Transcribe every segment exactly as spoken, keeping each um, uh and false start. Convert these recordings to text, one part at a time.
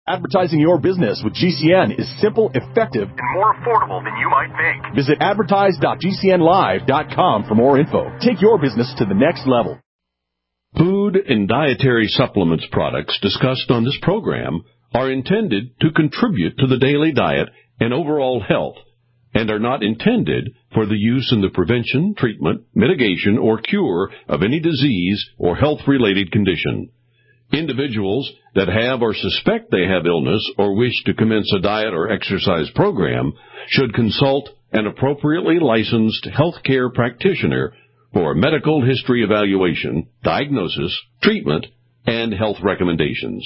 Advertising your business with G C N is simple, effective, and more affordable than you might think. Visit advertise dot g c n live dot com for more info. Take your business to the next level. Food and dietary supplements products discussed on this program are intended to contribute to the daily diet and overall health, and are not intended for the use in the prevention, treatment, mitigation, or cure of any disease or health-related condition. Individuals that have or suspect they have illness or wish to commence a diet or exercise program should consult an appropriately licensed healthcare practitioner for a medical history evaluation, diagnosis, treatment, and health recommendations.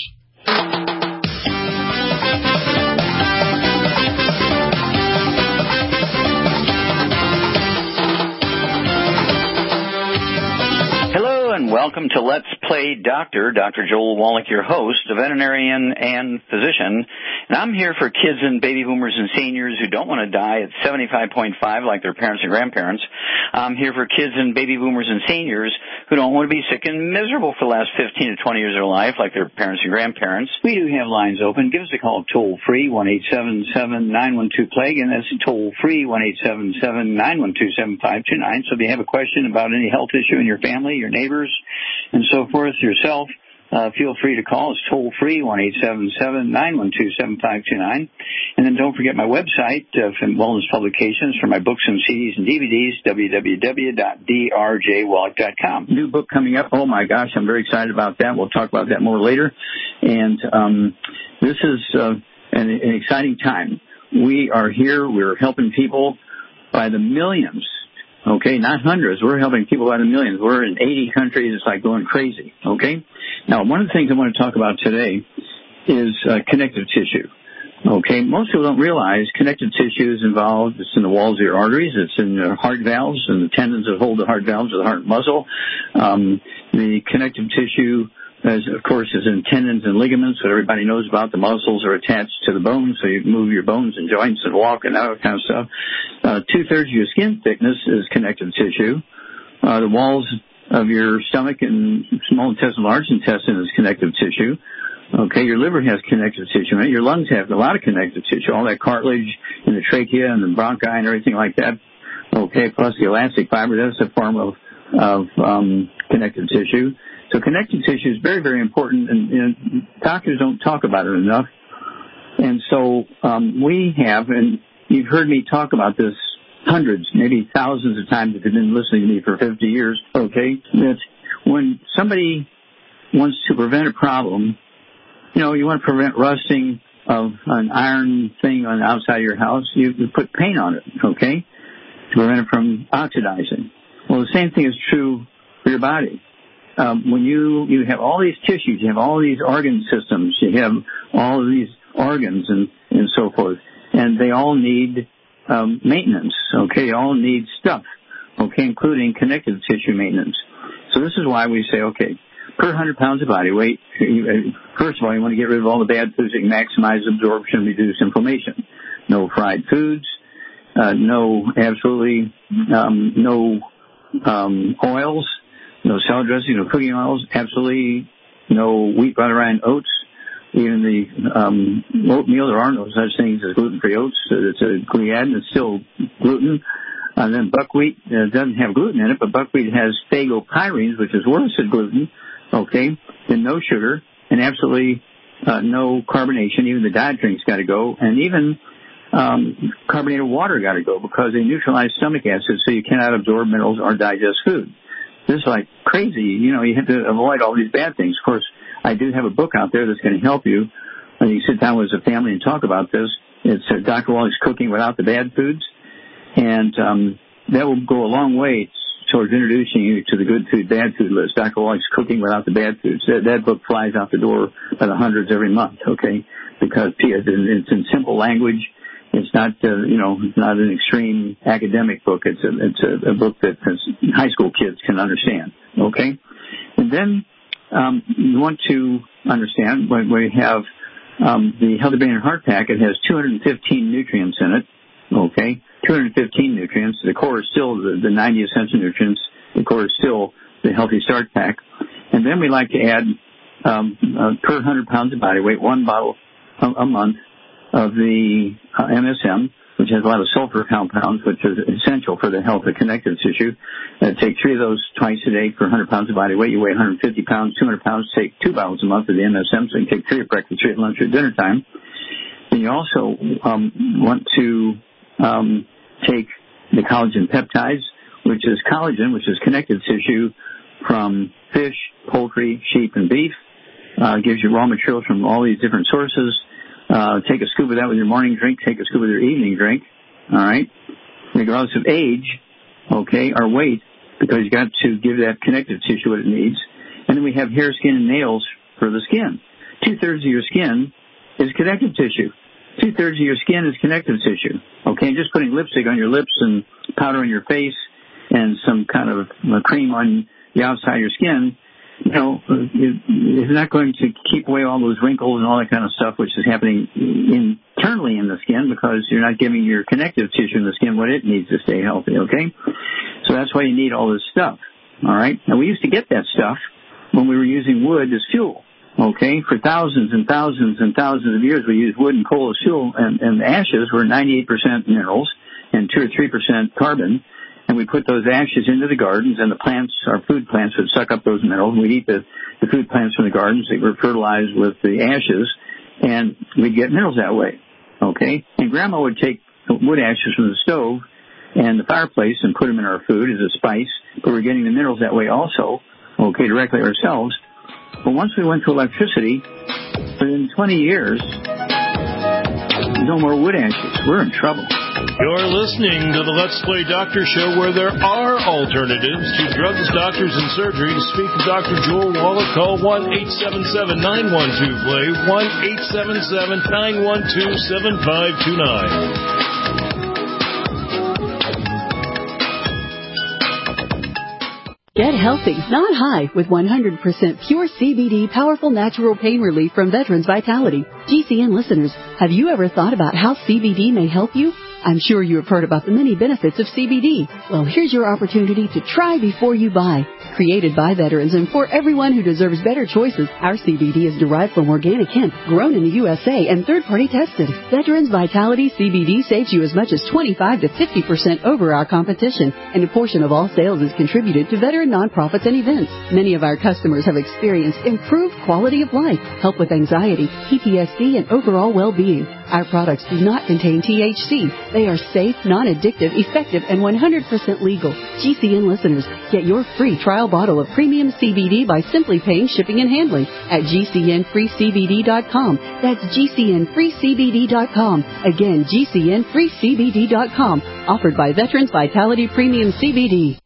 And welcome to Let's Play Doctor. Doctor Joel Wallach, your host, a veterinarian and physician. And I'm here for kids and baby boomers and seniors who don't want to die at seventy-five point five like their parents and grandparents. I'm here for kids and baby boomers and seniors who don't want to be sick and miserable for the last fifteen to twenty years of their life like their parents and grandparents. We do have lines open. Give us a call toll-free, one eight seven seven, nine one two, plague, and that's toll-free, one eight seven seven, nine one two, seven five two nine. So if you have a question about any health issue in your family, your neighbors, and so forth, yourself, uh, feel free to call. It's toll-free, one eight seven seven, nine one two, seven five two nine. And then don't forget my website, uh, from Wellness Publications, for my books and C Ds and D V Ds, w w w dot d r j wallach dot com. New book coming up. Oh, my gosh, I'm very excited about that. We'll talk about that more later. And um, this is uh, an, an exciting time. We are here. We're helping people by the millions. Okay, not hundreds. We're helping people by the millions. We're in eighty countries. It's like going crazy. Okay? Now, one of the things I want to talk about today is uh, connective tissue. Okay? Most people don't realize connective tissue is involved. It's in the walls of your arteries. It's in the heart valves and the tendons that hold the heart valves of the heart muscle. Um, the connective tissue, as of course, is in tendons and ligaments that everybody knows about. The muscles are attached to the bones, so you move your bones and joints and walk and that kind of stuff. Uh, two-thirds of your skin thickness is connective tissue. Uh, the walls of your stomach and small intestine, large intestine is connective tissue. Okay, your liver has connective tissue, right? Your lungs have a lot of connective tissue, all that cartilage in the trachea and the bronchi and everything like that. Okay, plus the elastic fiber, that's a form of, of um, connective tissue. So connective tissue is very, very important, and you know, doctors don't talk about it enough. And so um, we have, and you've heard me talk about this hundreds, maybe thousands of times if you've been listening to me for fifty years, okay, that when somebody wants to prevent a problem, you know, you want to prevent rusting of an iron thing on the outside of your house, you, you put paint on it, okay, to prevent it from oxidizing. Well, the same thing is true for your body. Um, when you, you have all these tissues, you have all these organ systems, you have all of these organs and, and so forth, and they all need um, maintenance, okay? They all need stuff, okay, including connective tissue maintenance. So this is why we say, okay, per one hundred pounds of body weight, you, first of all, you want to get rid of all the bad foods that can maximize absorption and reduce inflammation. No fried foods, uh, no, absolutely um, no um, oils, no salad dressing, no cooking oils, absolutely no wheat, butter, rye, and oats. Even the um, oatmeal, there are no such things as gluten-free oats. It's a gliadin, it's still gluten. And then buckwheat uh, doesn't have gluten in it, but buckwheat has phagopyrines, which is worse than gluten, okay, and no sugar, and absolutely uh, no carbonation. Even the diet drink's got to go, and even um, carbonated water got to go because they neutralize stomach acid, so you cannot absorb minerals or digest food. This is like crazy. You know, you have to avoid all these bad things. Of course, I do have a book out there that's going to help you. And you sit down with a family and talk about this. It's uh, Doctor Wallach's Cooking Without the Bad Foods. And um, that will go a long way towards introducing you to the good food, bad food list. Doctor Wallach's Cooking Without the Bad Foods. That, that book flies out the door by the hundreds every month, okay? Because it's in simple language. It's not, uh, you know, it's not an extreme academic book. It's a, it's a, a book that high school kids can understand, okay? And then um, you want to understand when we have um, the Healthy Brain and Heart Pack. It has two hundred fifteen nutrients in it, okay? two hundred fifteen nutrients. The core is still the, the ninety essential nutrients. The core is still the Healthy Start Pack. And then we like to add, um, uh, per one hundred pounds of body weight, one bottle a, a month of the uh, M S M, which has a lot of sulfur compounds, which is essential for the health of connective tissue. Uh, take three of those twice a day for one hundred pounds of body weight. You weigh one hundred fifty pounds, two hundred pounds. Take two bottles a month of the M S M, so you can take three at breakfast, three at lunch, or dinner time. And you also um, want to um, take the collagen peptides, which is collagen, which is connective tissue from fish, poultry, sheep, and beef. Uh, gives you raw materials from all these different sources. Uh, take a scoop of that with your morning drink. Take a scoop with your evening drink. All right? Regardless of age, okay, or weight, because you got to give that connective tissue what it needs. And then we have hair, skin, and nails for the skin. Two-thirds of your skin is connective tissue. Two-thirds of your skin is connective tissue. Okay? And just putting lipstick on your lips and powder on your face and some kind of uh, cream on the outside of your skin, you know, it's not going to keep away all those wrinkles and all that kind of stuff, which is happening internally in the skin because you're not giving your connective tissue in the skin what it needs to stay healthy, okay? So that's why you need all this stuff, all right? Now, we used to get that stuff when we were using wood as fuel, okay? For thousands and thousands and thousands of years, we used wood and coal as fuel, and, and the ashes were ninety-eight percent minerals and two or three percent carbon. And we put those ashes into the gardens, and the plants, our food plants, would suck up those minerals. We'd eat the, the food plants from the gardens. They were fertilized with the ashes, and we'd get minerals that way, okay? And Grandma would take wood ashes from the stove and the fireplace and put them in our food as a spice, but we're getting the minerals that way also, okay, directly ourselves. But once we went to electricity, within twenty years, no more wood ashes. We're in trouble. You're listening to the Let's Play Doctor Show, where there are alternatives to drugs, doctors, and surgery. To speak to Doctor Joel Wallach, call one eight seven seven, nine one two, P L A Y, one eight seven seven, nine one two, seven five two nine. Get healthy, not high, with one hundred percent pure C B D powerful natural pain relief from Veterans Vitality. G C N listeners, have you ever thought about how C B D may help you? I'm sure you have heard about the many benefits of C B D. Well, here's your opportunity to try before you buy. Created by veterans and for everyone who deserves better choices, our C B D is derived from organic hemp, grown in the U S A, and third-party tested. Veterans Vitality C B D saves you as much as twenty-five to fifty percent over our competition, and a portion of all sales is contributed to veteran nonprofits and events. Many of our customers have experienced improved quality of life, help with anxiety, P T S D, and overall well-being. Our products do not contain T H C. They are safe, non-addictive, effective, and one hundred percent legal. G C N listeners, get your free trial bottle of premium C B D by simply paying shipping and handling at G C N free C B D dot com. That's G C N free C B D dot com. Again, G C N free C B D dot com. Offered by Veterans Vitality Premium C B D.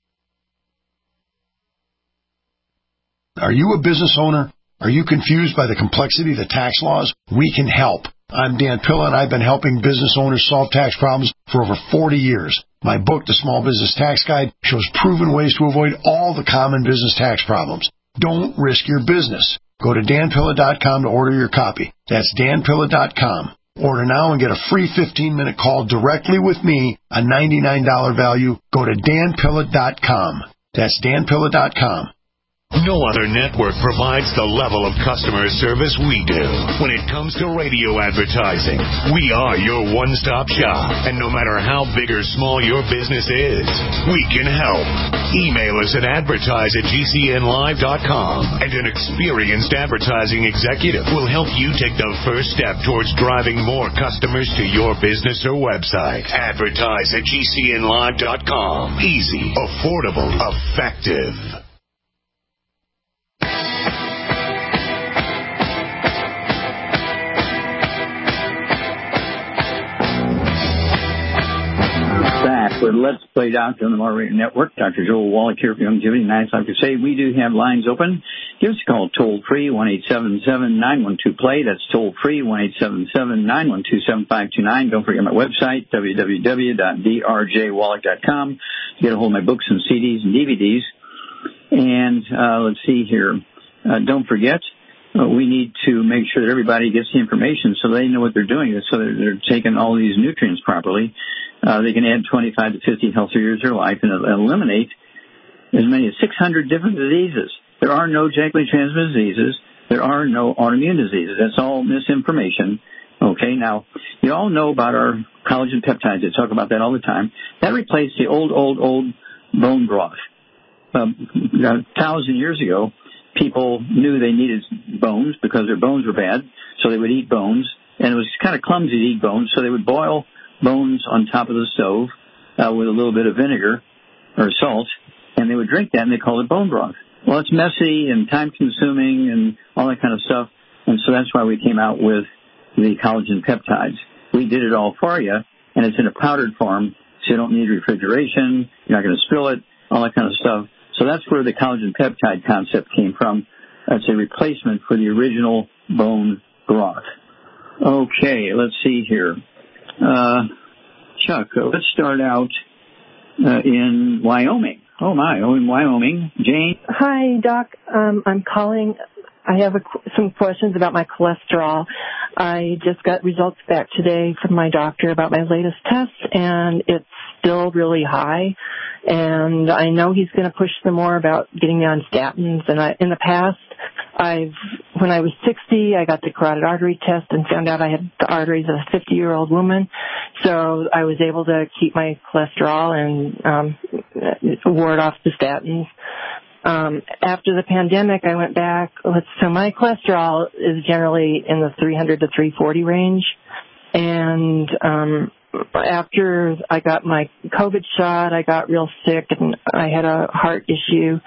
Are you a business owner? Are you confused by the complexity of the tax laws? We can help. I'm Dan Pilla, and I've been helping business owners solve tax problems for over forty years. My book, The Small Business Tax Guide, shows proven ways to avoid all the common business tax problems. Don't risk your business. Go to Dan Pilla dot com to order your copy. That's Dan Pilla dot com. Order now and get a free fifteen-minute call directly with me, a ninety-nine dollars value. Go to Dan Pilla dot com. That's Dan Pilla dot com. No other network provides the level of customer service we do. When it comes to radio advertising, we are your one-stop shop. And no matter how big or small your business is, we can help. Email us at advertise at G C N live dot com, and an experienced advertising executive will help you take the first step towards driving more customers to your business or website. Advertise at G C N live dot com. Easy, affordable, effective. Back with Let's Play Doctor on the Moderator Network. Doctor Joel Wallach here for Longevity. Nice, like to say, we do have lines open. Give us a call toll free, one eight seven seven, nine one two, P L A Y. That's toll free, one eight seven seven, nine one two, seven five two nine. Don't forget my website, w w w dot d r j wallach dot com. Get a hold of my books and C Ds and D V Ds. And uh, let's see here. Uh, don't forget, uh, we need to make sure that everybody gets the information so they know what they're doing, so that they're taking all these nutrients properly. Uh, they can add twenty-five to fifty healthy years of their life and eliminate as many as six hundred different diseases. There are no genetically transmitted diseases. There are no autoimmune diseases. That's all misinformation. Okay, now, you all know about our collagen peptides. They talk about that all the time. That replaced the old, old, old bone broth. Um, a thousand years ago, people knew they needed bones because their bones were bad, so they would eat bones. And it was kind of clumsy to eat bones, so they would boil bones on top of the stove uh, with a little bit of vinegar or salt, and they would drink that, and they called it bone broth. Well, it's messy and time-consuming and all that kind of stuff, and so that's why we came out with the collagen peptides. We did it all for you, and it's in a powdered form, so you don't need refrigeration, you're not going to spill it, all that kind of stuff. So that's where the collagen peptide concept came from. That's a replacement for the original bone broth. Okay, let's see here. Uh, Chuck, uh, let's start out uh, in Wyoming. Oh, my, oh, in Wyoming. Jane? Hi, Doc. Um, I'm calling. I have a, some questions about my cholesterol. I just got results back today from my doctor about my latest test, and it's still really high. And I know he's going to push some more about getting me on statins. And I, in the past, I've, when I was sixty, I got the carotid artery test and found out I had the arteries of a fifty-year-old woman. So I was able to keep my cholesterol and um, ward off the statins. Um, after the pandemic, I went back. So my cholesterol is generally in the three hundred to three forty range. And um, after I got my COVID shot, I got real sick and I had a heart issue.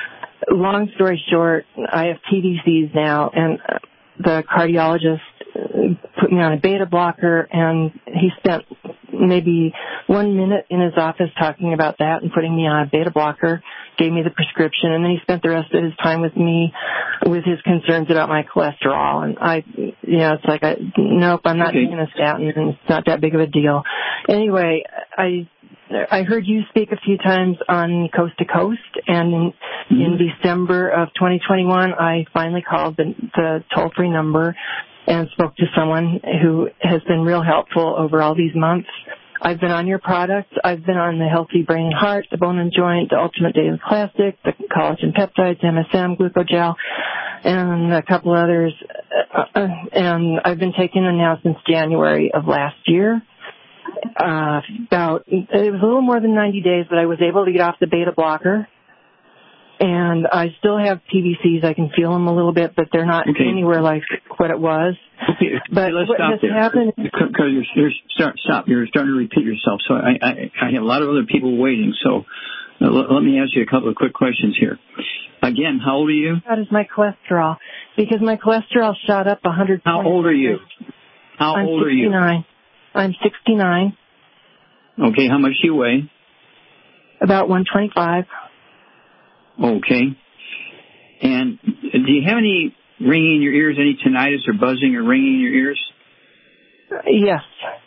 Long story short, I have T V Cs now, and the cardiologist put me on a beta blocker, and he spent maybe one minute in his office talking about that and putting me on a beta blocker, gave me the prescription, and then he spent the rest of his time with me with his concerns about my cholesterol. And I, you know, it's like, I, nope, I'm not okay. taking a statin, and it's not that big of a deal. Anyway, I I heard you speak a few times on Coast to Coast, and in, mm-hmm. in December of twenty twenty-one, I finally called the, the toll-free number and spoke to someone who has been real helpful over all these months. I've been on your products. I've been on the Healthy Brain and Heart, the Bone and Joint, the Ultimate Daily Classic, the Collagen Peptides, M S M, Glucogel, and a couple others. Uh, and I've been taking them now since January of last year. Uh, about, it was a little more than ninety days, but I was able to get off the beta blocker. And I still have P V Cs. I can feel them a little bit, but they're not okay. anywhere like what it was. Okay, but let's what stop has there. happened? Because you're, you're start, stop. You're starting to repeat yourself. So I, I, I have a lot of other people waiting. So uh, let, let me ask you a couple of quick questions here. Again, how old are you? How does my cholesterol? Because my cholesterol shot up one hundred. How old are you? How I'm old are you? sixty-nine. I'm sixty-nine. Okay, how much do you weigh? About one twenty-five. Okay. And do you have any ringing in your ears, any tinnitus or buzzing or ringing in your ears? Yes.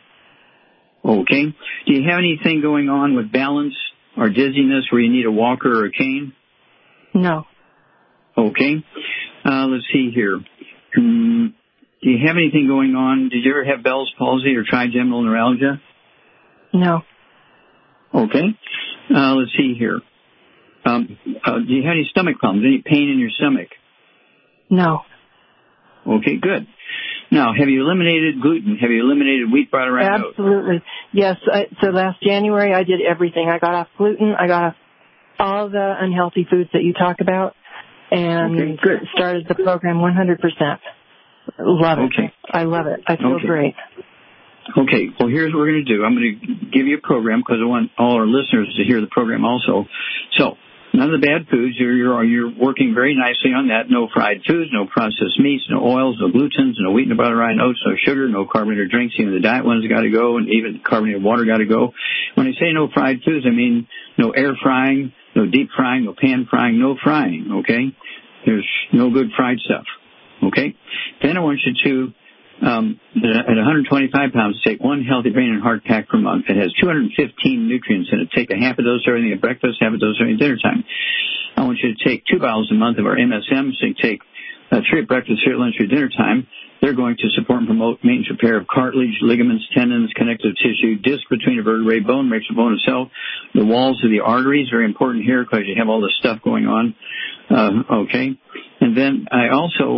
Okay. Do you have anything going on with balance or dizziness where you need a walker or a cane? No. Okay. Uh, let's see here. Um, do you have anything going on? Did you ever have Bell's palsy or trigeminal neuralgia? No. Okay. Uh, let's see here. Um, uh, do you have any stomach problems? Any pain in your stomach? No. Okay, good. Now, have you eliminated gluten? Have you eliminated wheat, butter, and oat? Absolutely. Yes. I, so last January I did everything. I got off gluten. I got off all the unhealthy foods that you talk about, and okay, good. started the program one hundred percent. Love it. Okay. I love it. I feel okay. great. Okay, well, here's what we're going to do. I'm going to give you a program because I want all our listeners to hear the program also. So, none of the bad foods. You're, you're, you're working very nicely on that. No fried foods, no processed meats, no oils, no glutens, no wheat, no butter, rye, no oats, no sugar, no carbonated drinks. Even the diet ones got to go, and even carbonated water got to go. When I say no fried foods, I mean no air frying, no deep frying, no pan frying, no frying, okay? There's no good fried stuff, okay? Then I want you to, um, at one hundred twenty-five pounds, take one Healthy Brain and Heart pack per month. It has two hundred fifteen nutrients in it. Take a half a dose everything at breakfast, half a dose during dinner time. I want you to take two bottles a month of our M S M. So you take uh, three at breakfast, three at lunch, three at dinner time. They're going to support and promote maintenance repair of cartilage, ligaments, tendons, connective tissue, disc between the vertebrae, bone makes the bone itself, the walls of the arteries, very important here because you have all this stuff going on. Uh, okay. And then I also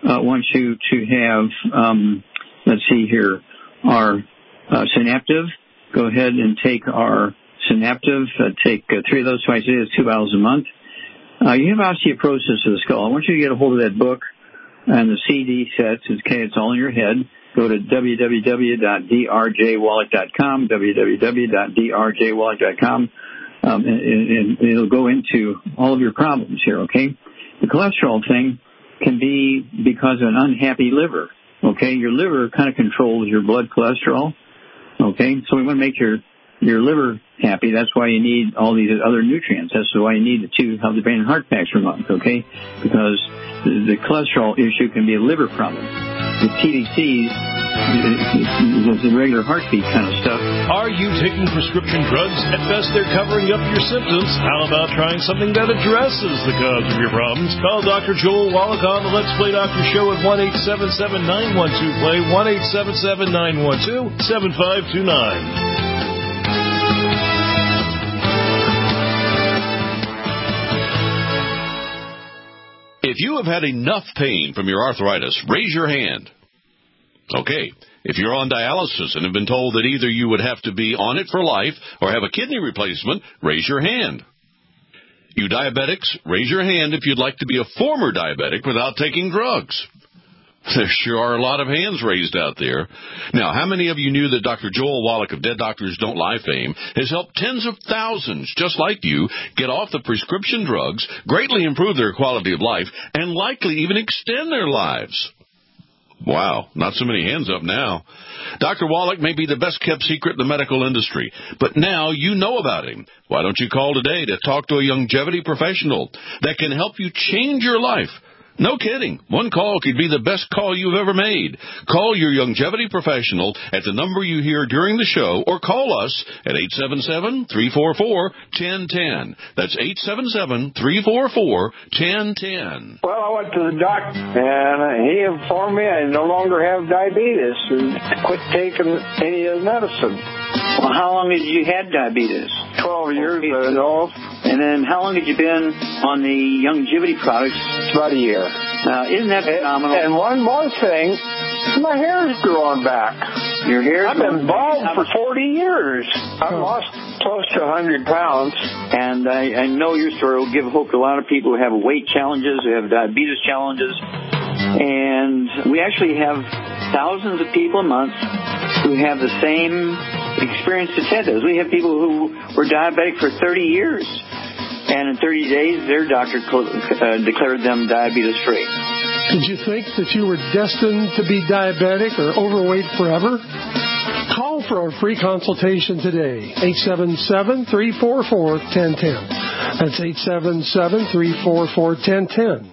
uh, want you to have, um, let's see here, our uh, Synaptive. Go ahead and take our Synaptive. Uh, take uh, three of those twice a day. It's two bottles a month. Uh, you have osteoporosis of the skull. I want you to get a hold of that book and the C D sets. It's, okay, it's all in your head. Go to w w w dot d r j wallach dot com, w w w dot d r j wallach dot com, um, and, and it'll go into all of your problems here, okay? The cholesterol thing can be because of an unhappy liver, okay? Your liver kind of controls your blood cholesterol, okay? So we want to make your your liver happy. That's why you need all these other nutrients. That's why you need the two healthy brain and heart packs per month, okay? Because the, the cholesterol issue can be a liver problem. The T D Cs is the regular heartbeat kind of stuff. Are you taking prescription drugs? At best, they're covering up your symptoms. How about trying something that addresses the cause of your problems? Call Doctor Joel Wallach on the Let's Play Doctor Show at one eight seven seven, nine one two, play, one eight seven seven, nine one two, seven five two nine. If you have had enough pain from your arthritis, raise your hand. Okay. If you're on dialysis and have been told that either you would have to be on it for life or have a kidney replacement, raise your hand. You diabetics, raise your hand if you'd like to be a former diabetic without taking drugs. There sure are a lot of hands raised out there. Now, how many of you knew that Doctor Joel Wallach of Dead Doctors Don't Lie fame has helped tens of thousands just like you get off the prescription drugs, greatly improve their quality of life, and likely even extend their lives? Wow, not so many hands up now. Doctor Wallach may be the best-kept secret in the medical industry, but now you know about him. Why don't you call today to talk to a longevity professional that can help you change your life? No kidding. One call could be the best call you've ever made. Call your longevity professional at the number you hear during the show, or call us at eight seven seven, three four four, one zero one zero. That's eight seven seven, three four four, one zero one zero. Well, I went to the doctor, and he informed me I no longer have diabetes and quit taking any of the medicine. Well, how long had you had diabetes? Twelve years ago. And then how long had you been on the longevity products? About a year. Uh, isn't that phenomenal? And, and one more thing, my hair's growing back. Your hair's I've been bald for forty years. I've lost close to one hundred pounds. And I, I know your story will give hope to a lot of people who have weight challenges, who have diabetes challenges. And we actually have thousands of people a month who have the same experience that Ted does. We have people who were diabetic for thirty years. And in thirty days, their doctor uh, declared them diabetes-free. Did you think that you were destined to be diabetic or overweight forever? Call for our free consultation today, eight seven seven, three four four, one zero one zero. That's eight seven seven, three four four, one zero one zero.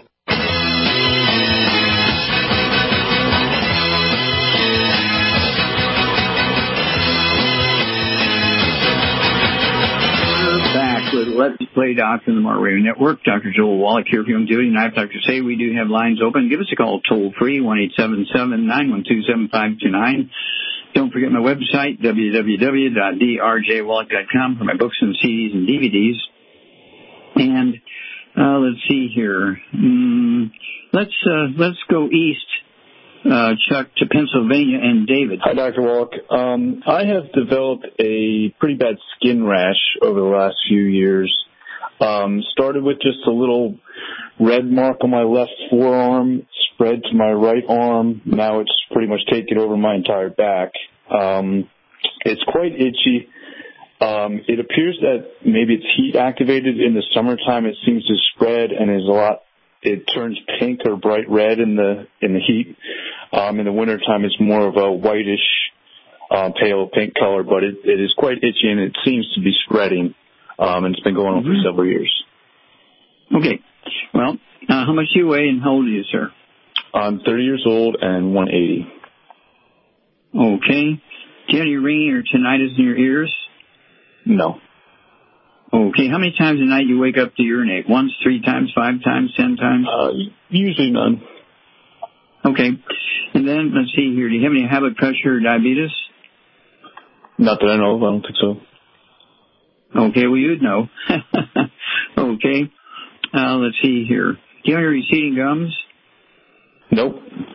Let's Play Doctor on the Mark Radio Network. Doctor Joel Wallach here for Longevity. And I have Doctor Say we do have lines open. Give us a call toll free, one eight seven seven, nine one two, seven five two nine. Don't forget my website, w w w dot d r j wallach dot com, for my books and C Ds and D V Ds. And uh, let's see here. Mm, let's uh, let's go east, uh, Chuck, to Pennsylvania, and David. Hi, Doctor Wallach. Um, I have developed a pretty bad skin rash over the last few years. Um, started with just a little red mark on my left forearm, spread to my right arm. Now it's pretty much taken over my entire back. Um, it's quite itchy. Um, it appears that maybe it's heat activated. In the summertime, it seems to spread and is a lot. It turns pink or bright red in the in the heat. Um, in the wintertime, it's more of a whitish, uh, pale pink color, but it, it is quite itchy and it seems to be spreading. Um, and it's been going on mm-hmm. for several years. Okay. Well, uh, how much do you weigh and how old are you, sir? I'm thirty years old and one eighty. Okay. Do you have any ringing or tinnitus in your ears? No. Okay. How many times a night you wake up to urinate? Once, three times, five times, ten times? Uh, usually none. Okay. And then, let's see here. Do you have any high blood pressure or diabetes? Not that I know of. I don't think so. Okay, well, you'd know. Okay. Uh, let's see here. Do you have any receding gums? Nope.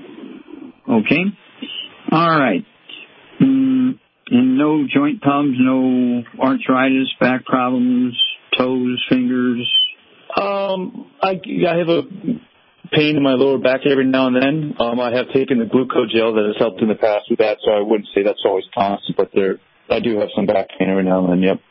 Okay. All right. Mm, and no joint problems, no arthritis, back problems, toes, fingers? Um, I, I have a pain in my lower back every now and then. Um, I have taken the glucogel that has helped in the past with that, so I wouldn't say that's always constant, but there, I do have some back pain every now and then, yep.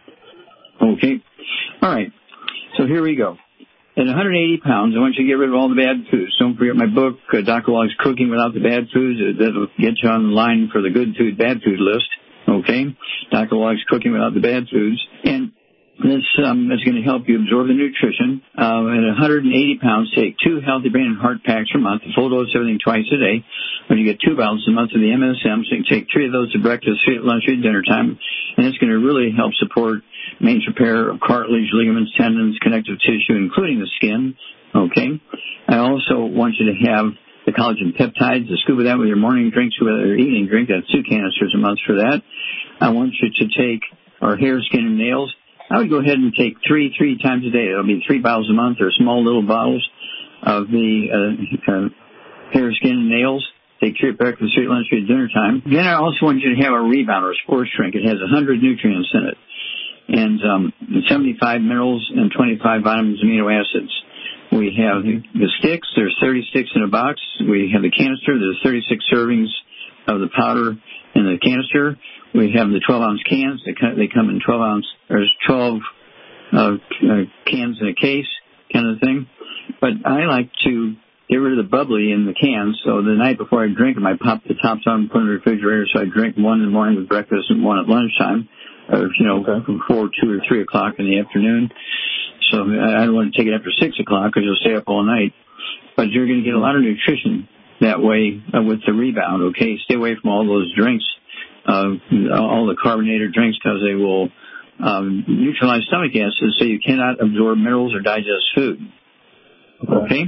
Okay. All right. So here we go. At one hundred eighty pounds, I want you to get rid of all the bad foods. Don't forget my book, uh, Doctor Wallich's Cooking Without the Bad Foods. That'll get you on the line for the good food, bad food list. Okay? Doctor Wallich's Cooking Without the Bad Foods. And this um, is going to help you absorb the nutrition. Uh, at one hundred eighty pounds, take two Healthy Brain and Heart Packs per month, a full dose of everything twice a day. When you get two bottles a month of the M S M, so you can take three of those at breakfast, three at lunch, three at dinner time. And it's going to really help support maintenance repair of cartilage, ligaments, tendons, connective tissue, including the skin. Okay? I also want you to have the collagen peptides, the scoop of that with your morning drink, scoop of that with your evening drink. That's two canisters a month for that. I want you to take our hair, skin, and nails. I would go ahead and take three, three times a day. It'll be three bottles a month or small little bottles of the uh, uh, hair, skin, and nails. Take three at breakfast, three at lunch, three at dinner time. Then I also want you to have a rebound or a sports drink. It has one hundred nutrients in it. And um, seventy-five minerals and twenty-five vitamins and amino acids. We have the sticks. There's thirty sticks in a box. We have the canister. There's thirty-six servings of the powder in the canister. We have the twelve-ounce cans. They come, they come in twelve ounce. There's twelve uh, uh, cans in a case, kind of thing. But I like to get rid of the bubbly in the cans. So the night before I drink them, I pop the tops on and put them in the refrigerator. So I drink one in the morning with breakfast and one at lunchtime. Or, you know, okay. From four, two, or three o'clock in the afternoon. So I don't want to take it after six o'clock because you'll stay up all night. But you're going to get a lot of nutrition that way uh, with the rebound. Okay, stay away from all those drinks, uh, all the carbonated drinks, because they will um, neutralize stomach acids, so you cannot absorb minerals or digest food. Okay. okay.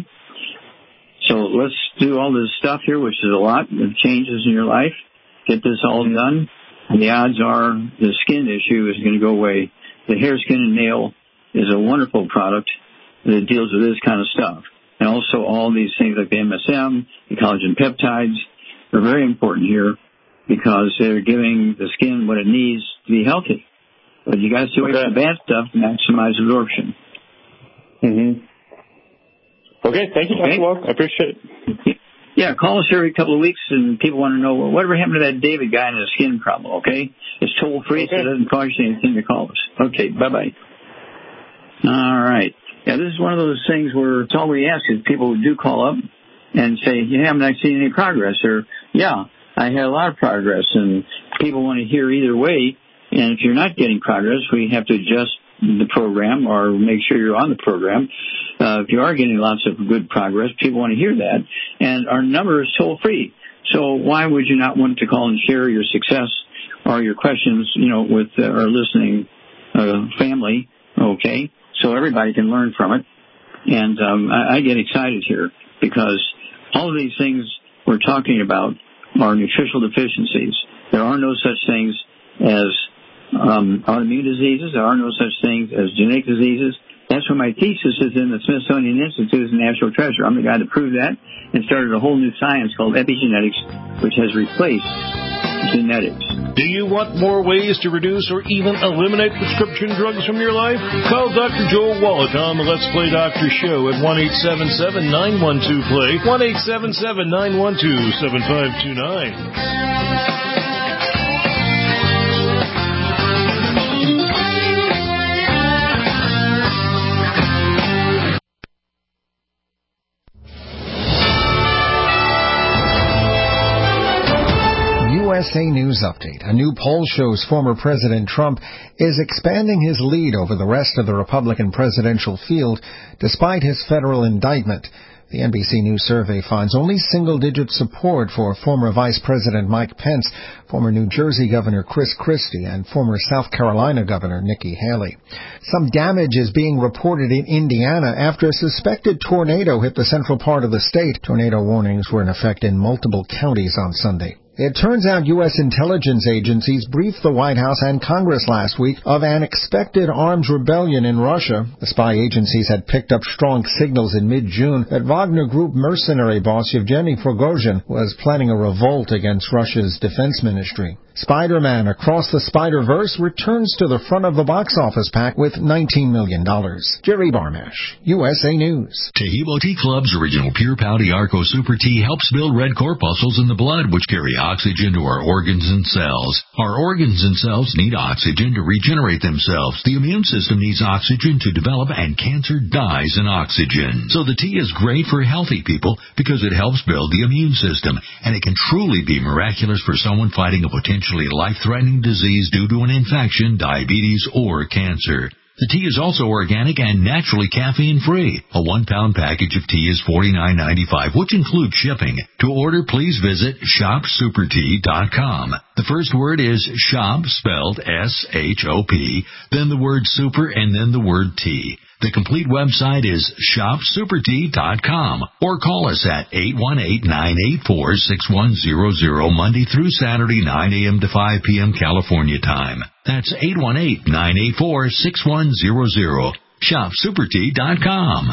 So let's do all this stuff here, which is a lot of changes in your life. Get this all done. And the odds are the skin issue is going to go away. The hair, skin, and nail is a wonderful product that deals with this kind of stuff. And also all these things like the M S M, the collagen peptides, are very important here because they're giving the skin what it needs to be healthy. But you got to stay away from the bad stuff to maximize absorption. Mm-hmm. Okay, thank you, Doctor Walk. I appreciate it. Yeah, call us every couple of weeks, and people want to know, well, whatever happened to that David guy and his skin problem, okay? It's toll-free, okay. So it doesn't cost you anything to call us. Okay, bye-bye. All right. Yeah, this is one of those things where it's all we ask is people who do call up and say, yeah, I'm not seeing any progress, or, yeah, I had a lot of progress, and people want to hear either way, and if you're not getting progress, we have to adjust the program or make sure you're on the program. Uh, if you are getting lots of good progress, people want to hear that. And our number is toll-free. So why would you not want to call and share your success or your questions, you know, with uh, our listening uh, family, okay, so everybody can learn from it. And um, I, I get excited here because all of these things we're talking about are nutritional deficiencies. There are no such things as Um, autoimmune diseases. There are no such things as genetic diseases. That's why my thesis is in the Smithsonian Institute as a National Treasure. I'm the guy that proved that and started a whole new science called epigenetics, which has replaced genetics. Do you want more ways to reduce or even eliminate prescription drugs from your life? Call Doctor Joel Wallach on the Let's Play Doctor Show at one eight seven seven, nine one two, play, one eight seven seven, nine one two, seven five two nine. U S A News Update. A new poll shows former President Trump is expanding his lead over the rest of the Republican presidential field despite his federal indictment. The N B C News survey finds only single-digit support for former Vice President Mike Pence, former New Jersey Governor Chris Christie, and former South Carolina Governor Nikki Haley. Some damage is being reported in Indiana after a suspected tornado hit the central part of the state. Tornado warnings were in effect in multiple counties on Sunday. It turns out U S intelligence agencies briefed the White House and Congress last week of an expected arms rebellion in Russia. The spy agencies had picked up strong signals in mid-June that Wagner Group mercenary boss Yevgeny Prigozhin was planning a revolt against Russia's defense ministry. Spider-Man Across the Spider-Verse returns to the front of the box office pack with nineteen million dollars. Jerry Barmash, U S A News. Tahibo Tea Club's original Pure Pouty Arco Super Tea helps build red corpuscles in the blood, which carry oxygen to our organs and cells. Our organs and cells need oxygen to regenerate themselves. The immune system needs oxygen to develop, and cancer dies in oxygen. So the tea is great for healthy people because it helps build the immune system, and it can truly be miraculous for someone fighting a potentially life-threatening disease due to an infection, diabetes, or cancer. The tea is also organic and naturally caffeine-free. A one-pound package of tea is forty-nine ninety-five, which includes shipping. To order, please visit shop super tea dot com. The first word is shop, spelled S H O P, then the word super, and then the word tea. The complete website is shop super tea dot com, or call us at eight one eight, nine eight four, six one zero zero Monday through Saturday, nine a.m. to five p.m. California time. That's eight one eight, nine eight four, six one zero zero. shop super tea dot com.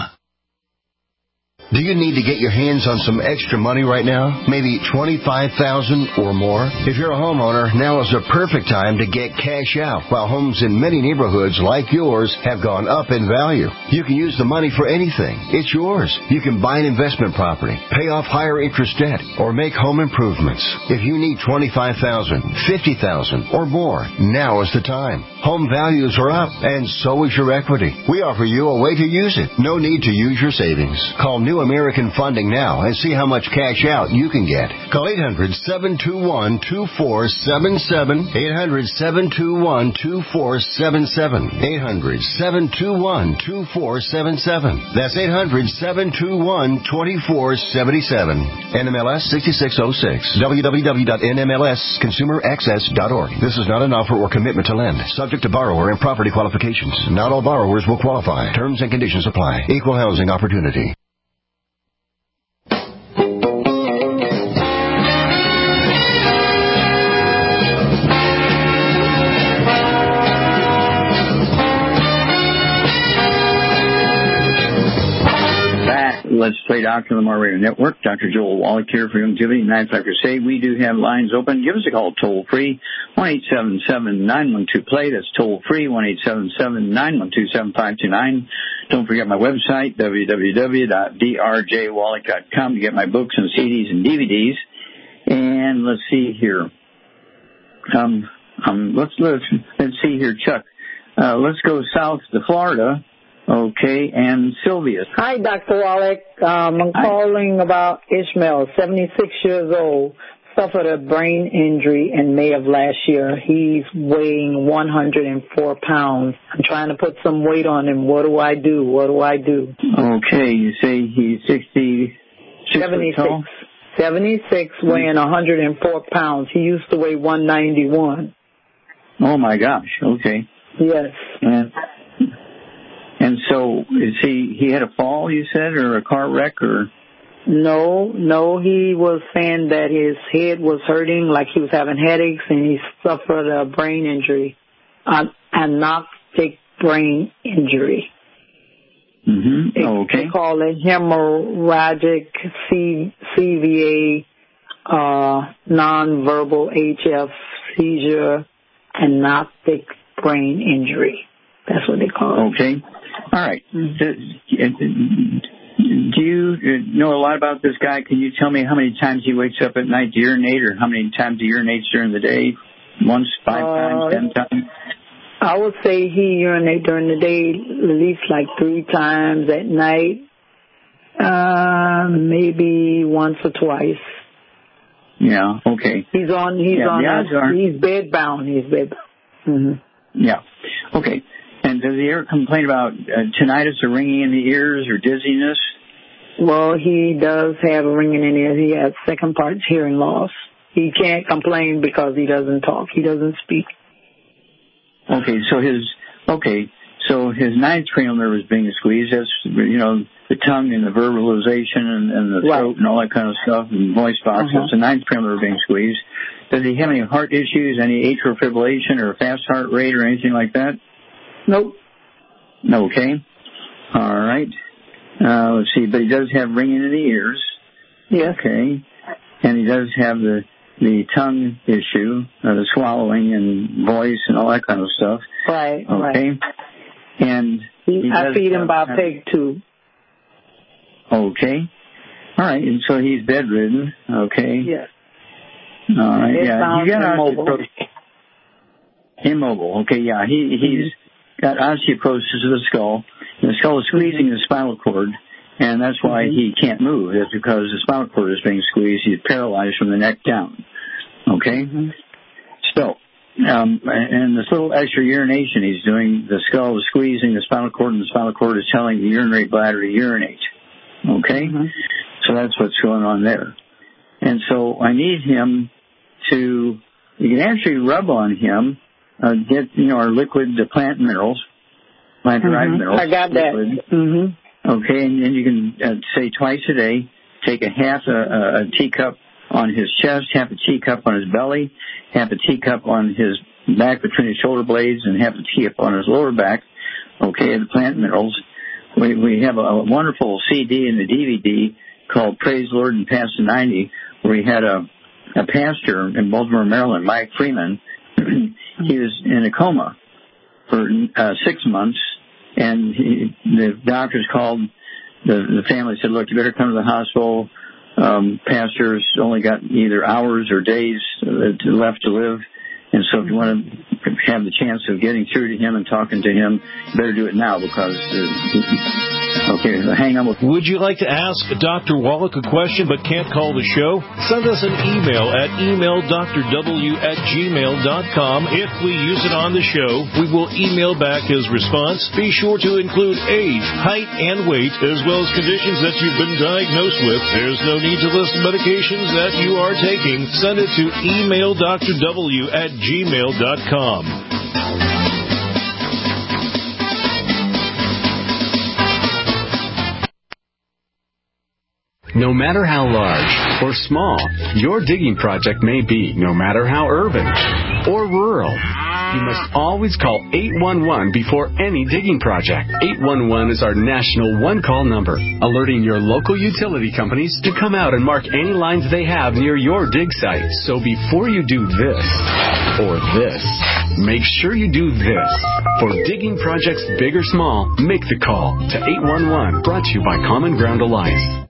Do you need to get your hands on some extra money right now? Maybe twenty-five thousand dollars or more? If you're a homeowner, now is the perfect time to get cash out, while homes in many neighborhoods like yours have gone up in value. You can use the money for anything. It's yours. You can buy an investment property, pay off higher interest debt, or make home improvements. If you need twenty-five thousand dollars, fifty thousand dollars or more, now is the time. Home values are up, and so is your equity. We offer you a way to use it. No need to use your savings. Call New American Funding now and see how much cash out you can get. Call eight hundred, seven two one, two four seven seven, eight hundred, seven two one, two four seven seven, eight hundred, seven two one, two four seven seven. That's eight hundred, seven two one, two four seven seven. N M L S sixty-six oh six. w w w dot n m l s consumer access dot org. This is not an offer or commitment to lend. Subject to borrower and property qualifications. Not all borrowers will qualify. Terms and conditions apply. Equal housing opportunity. Let's Play Doctor on the Lamar Radio Network. Doctor Joel Wallach here for Longevity and Manufacturer Crusade. We do have lines open. Give us a call toll free, one eight seven seven, nine one two, play. That's toll free, one eight seven seven, nine one two, seven five two nine. Don't forget my website, w w w dot d r j wallach dot com, to get my books and C Ds and D V Ds. And let's see here. Um, um, let's, let's, let's see here, Chuck. Uh, let's go south to Florida. Okay, and Sylvia. Hi, Doctor Wallach. Um, I'm Hi. calling about Ishmael, seventy-six years old, suffered a brain injury in May of last year. He's weighing one hundred four pounds. I'm trying to put some weight on him. What do I do? What do I do? Okay, you say he's sixty, seventy-six. seventy-six, weighing one hundred four pounds. He used to weigh one ninety-one. Oh, my gosh. Okay. Yes. And... And so, is he, he had a fall, you said, or a car wreck, or? No, no, he was saying that his head was hurting, like he was having headaches, and he suffered a brain injury, a anoptic brain injury. Mm-hmm. Oh, okay. They call it hemorrhagic C- CVA, uh, nonverbal H F seizure, anoptic brain injury. That's what they call it. Okay. All right. Do you know a lot about this guy? Can you tell me how many times he wakes up at night to urinate, or how many times he urinates during the day? Once, five uh, times, ten times? I would say he urinates during the day at least like three times, at night uh, maybe once or twice. Yeah, okay. He's on, he's yeah, on, a, he's bedbound, he's bedbound. Mm-hmm. Yeah, okay. And does he ever complain about uh, tinnitus or ringing in the ears or dizziness? Well, he does have a ringing in the ears. He has second part hearing loss. He can't complain because he doesn't talk. He doesn't speak. Okay, so his, okay, so his ninth cranial nerve is being squeezed. That's, you know, the tongue and the verbalization and, and the throat right. and all that kind of stuff, and voice box. Uh-huh. It's the ninth cranial nerve being squeezed. Does he have any heart issues, any atrial fibrillation or fast heart rate or anything like that? Nope. Okay. All right. Uh, let's see, but he does have ringing in the ears. Yes. Okay. And he does have the, the tongue issue, uh, the swallowing and voice and all that kind of stuff. Right, okay. right. And he I feed him by peg tube. Okay. All right, and so he's bedridden. Okay. Yes. All right, it yeah. You got immobile. osteoporosis. Immobile. Okay, yeah. He, he's got osteoporosis of the skull. The skull is squeezing the spinal cord, and that's why mm-hmm. he can't move. It's because the spinal cord is being squeezed. He's paralyzed from the neck down. Okay? Mm-hmm. So, um, and this little extra urination he's doing, the skull is squeezing the spinal cord, and the spinal cord is telling the urinary bladder to urinate. Okay? Mm-hmm. So that's what's going on there. And so I need him to, you can actually rub on him, uh, get, you know, our liquid the plant minerals, plant-derived mm-hmm. minerals. I got liquid. that. Mm-hmm. Okay, and then you can uh, say twice a day, take a half a, a, a teacup on his chest, half a teacup on his belly, half a teacup on his back between his shoulder blades, and half a teacup on his lower back. Okay, the plant minerals. We, we have a, a wonderful C D and a D V D called Praise the Lord and Past the ninety, where we had a, a pastor in Baltimore, Maryland, Mike Freeman. He was in a coma for uh, six months, and he, the doctors called the, the family, said, look, you better come to the hospital. Um, pastor's only got either hours or days left to live. And so if you want to have the chance of getting through to him and talking to him, you better do it now because, uh, okay, hang on. Would you like to ask Doctor Wallach a question but can't call the show? Send us an email at email d r w at gmail dot com. If we use it on the show, we will email back his response. Be sure to include age, height, and weight, as well as conditions that you've been diagnosed with. There's no need to list medications that you are taking. Send it to email d r w at gmail dot com. No matter how large or small your digging project may be, no matter how urban or rural, you must always call eight one one before any digging project. eight one one is our national one-call number, alerting your local utility companies to come out and mark any lines they have near your dig site. So before you do this or this, make sure you do this. For digging projects big or small, make the call to eight one one, brought to you by Common Ground Alliance.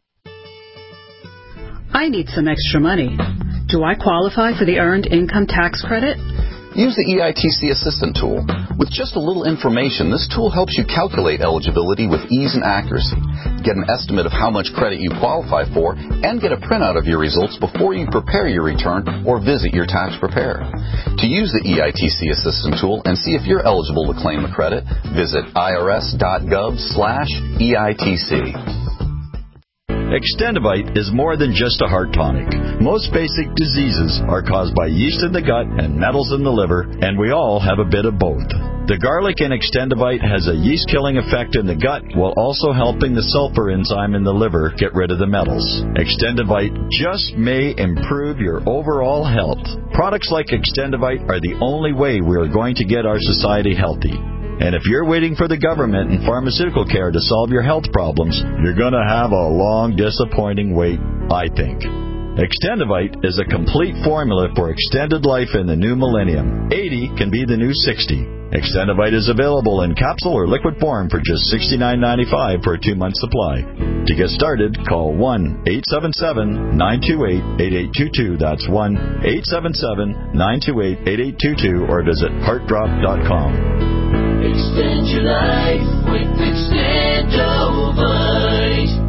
I need some extra money. Do I qualify for the Earned Income Tax Credit? Use the E I T C Assistant tool. With just a little information, this tool helps you calculate eligibility with ease and accuracy. Get an estimate of how much credit you qualify for, and get a printout of your results before you prepare your return or visit your tax preparer. To use the E I T C Assistant tool and see if you're eligible to claim a credit, visit irs.gov slash EITC. Extendivite is more than just a heart tonic. Most basic diseases are caused by yeast in the gut and metals in the liver, and we all have a bit of both. The garlic in Extendivite has a yeast-killing effect in the gut while also helping the sulfur enzyme in the liver get rid of the metals. Extendivite just may improve your overall health. Products like Extendivite are the only way we are going to get our society healthy. And if you're waiting for the government and pharmaceutical care to solve your health problems, you're going to have a long, disappointing wait, I think. Extendivite is a complete formula for extended life in the new millennium. eighty can be the new sixty. Extendivite is available in capsule or liquid form for just sixty-nine ninety-five for a two-month supply. To get started, call one eight seven seven, nine two eight, eight eight two two. That's one eight seven seven, nine two eight, eight eight two two or visit heart drop dot com. Extend your life with Extendivite.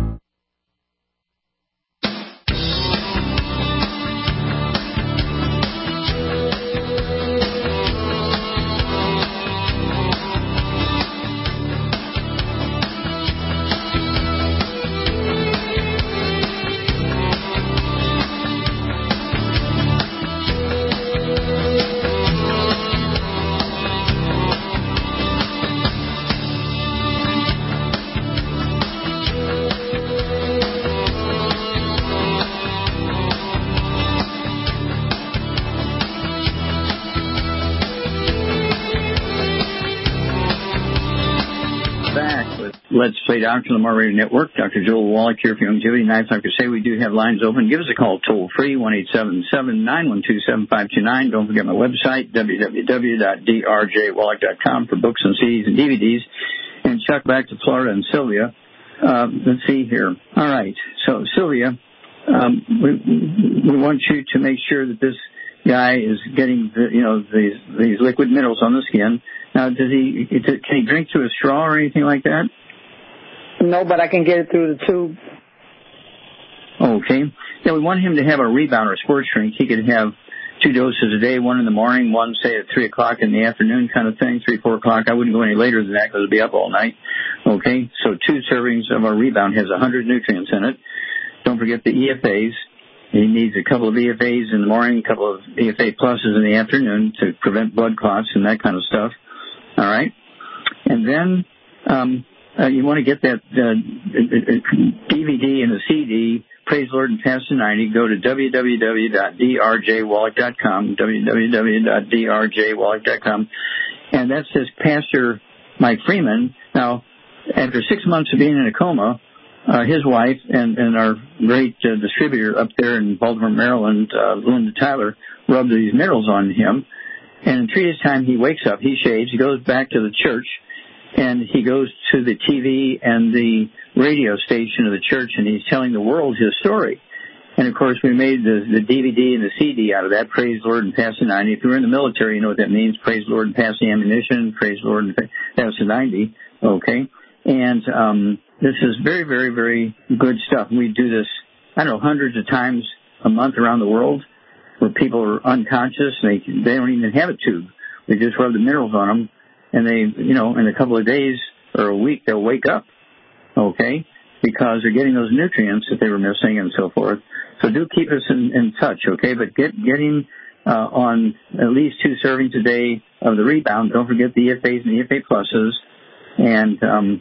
Let's Play Doctor on the More Radio Network. Doctor Joel Wallach here for Longevity. Nice like to say we do have lines open. Give us a call toll free, one eight seven seven, nine one two, seven five two nine. Don't forget my website, w w w dot d r j wallach dot com for books and C Ds and D V Ds. And Chuck, back to Florida and Sylvia. Uh, let's see here. All right. So, Sylvia, um, we, we want you to make sure that this guy is getting, the, you know, these these liquid minerals on the skin. Now, does he can he drink through a straw or anything like that? No, but I can get it through the tube. Okay. Yeah, we want him to have a rebound or a sports drink. He could have two doses a day, one in the morning, one, say, at three o'clock in the afternoon kind of thing, three, four o'clock. I wouldn't go any later than that because it'd be up all night. Okay. So two servings of our rebound has one hundred nutrients in it. Don't forget the E F As. He needs a couple of E F As in the morning, a couple of E F A pluses in the afternoon to prevent blood clots and that kind of stuff. All right? And then um, uh, you want to get that uh, D V D and the C D, Praise the Lord and Pass the ninety. Go to w w w dot d r j wallach dot com, w w w dot d r j wallach dot com. And that says Pastor Mike Freeman. Now, after six months of being in a coma, Uh, his wife and, and our great uh, distributor up there in Baltimore, Maryland, uh, Linda Tyler, rubbed these minerals on him. And in three days' time, he wakes up, he shaves, he goes back to the church, and he goes to the T V and the radio station of the church, and he's telling the world his story. And, of course, we made the, the D V D and the C D out of that, Praise the Lord and Pass the ninety. If you're in the military, you know what that means, Praise the Lord and Pass the ammunition, Praise the Lord and Pass the ninety, okay? And um, this is very, very, very good stuff. We do this, I don't know, hundreds of times a month around the world where people are unconscious. And they they don't even have a tube. We just rub the minerals on them, and they, you know, in a couple of days or a week, they'll wake up, okay, because they're getting those nutrients that they were missing and so forth. So do keep us in, in touch, okay, but get getting uh, on at least two servings a day of the rebound. Don't forget the E F As and the E F A pluses. And um